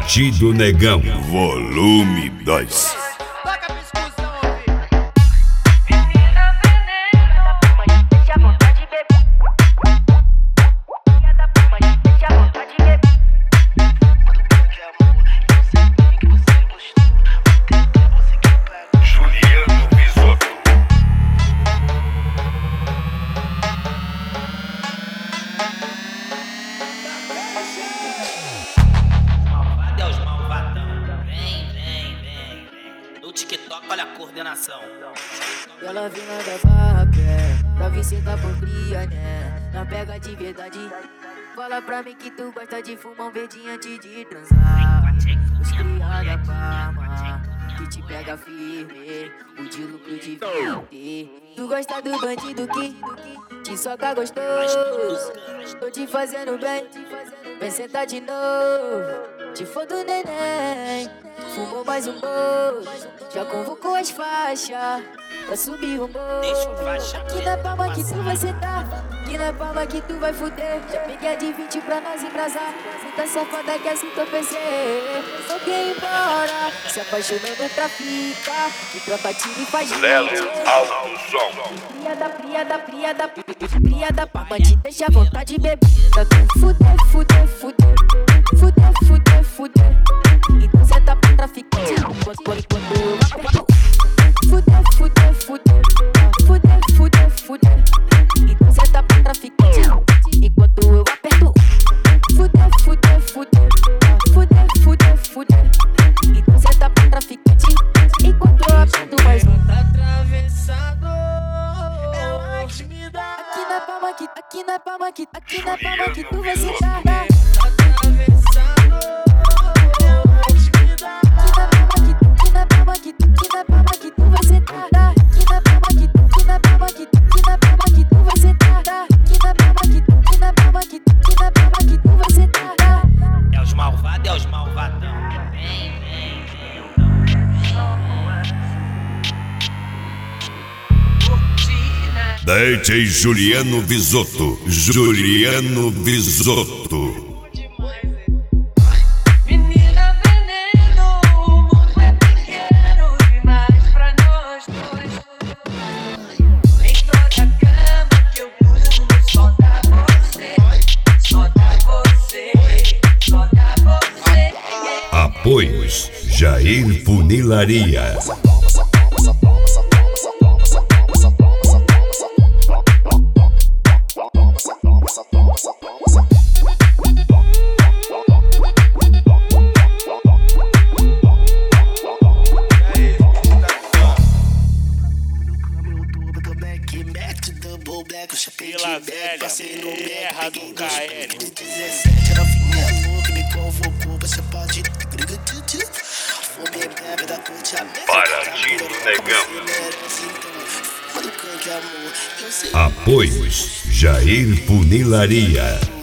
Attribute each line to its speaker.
Speaker 1: Partido Negão, volume 2.
Speaker 2: TikTok, olha a coordenação.
Speaker 3: Ela vem lá da barra, pra ver se tá por cria, né? Não pega de verdade. Fala pra mim que tu gosta de fumar um verdinho antes de transar. Os cria da Parma, que te pega firme, o de lucro de vinte. Tu gosta do bandido que te soca gostoso. Tô te fazendo bem, vem sentar de novo. Te foda o neném, fumou mais um bolo. Já convocou as faixas pra subir o morro. Aqui na palma que tu vai sentar, aqui na palma que tu vai fuder. Já peguei a de 20 pra nós embrasar. Tá safada que assim tô pensei. Só quer ir embora, se apaixonando pra ficar. Que troca tiro e faz
Speaker 1: Lelo alto som.
Speaker 3: Pria da palma te deixa à vontade, bebida. Fuder, fuder, fuder. Fuder, fuder, fuder. Então cê tá pra traficar. Quando eu aperto. Fuder, fuder, fuder. Fuder, fuder, fuder. Então cê tá pra traficar. Enquanto eu aperto. Fuder, fuder, fuder. Fuder, fuder, fuder. Então cê tá pra traficar. Enquanto eu aperto mais um.
Speaker 4: Tá atravessado. Ela que me dá.
Speaker 3: Aqui na palma que tu vai sentar.
Speaker 2: É os malvados, é os malvadão. Vem, vem, vem.
Speaker 1: DJ Juliano Visotto. Juliano Visotto.
Speaker 4: Menina veneno, o mundo é pequeno demais pra nós dois. Dentro da cama que eu durmo, só dá você, só dá você, só dá você.
Speaker 1: Apoios Jair Funilaria.
Speaker 5: Vila Velha, terra do KL.
Speaker 4: 17 era vinha louca, me convocou, você pode. Fome bebe da corte aberta.
Speaker 1: Partido Negão. Apoios Jair Funilaria.